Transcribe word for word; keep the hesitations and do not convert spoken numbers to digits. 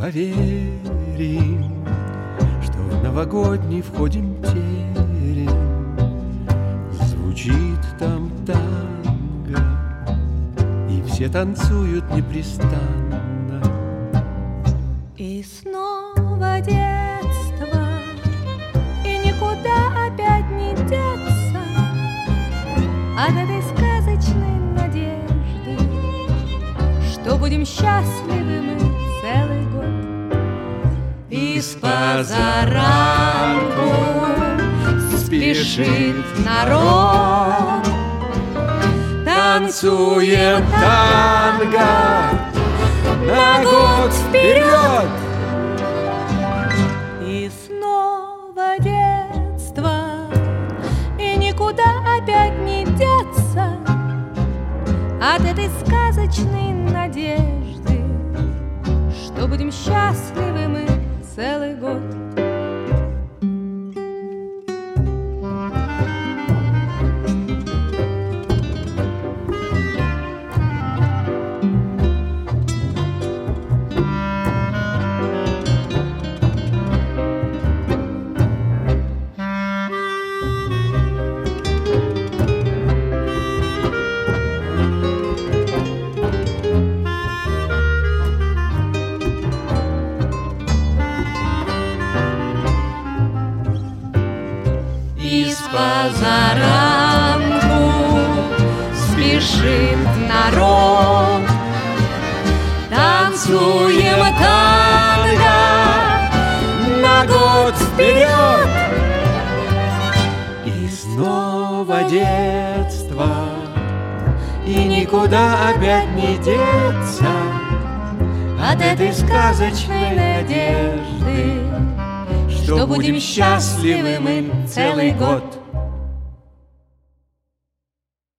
поверим, что в новогодний входим терем. Звучит там танго, и все танцуют непрестанно. И снова детство, и никуда опять не деться от этой сказочной надежды, что будем счастливы мы целый год. И с позаранку спешит народ, Танцуем танго на год вперед. И снова детство, и никуда опять не деться от этой сказочной надежды, что будем счастливы мы целый год. И с позаранку спешит народ, танцуем танго На год вперед. И снова детство, и никуда опять не деться от этой сказочной надежды, что будем счастливы мы целый год.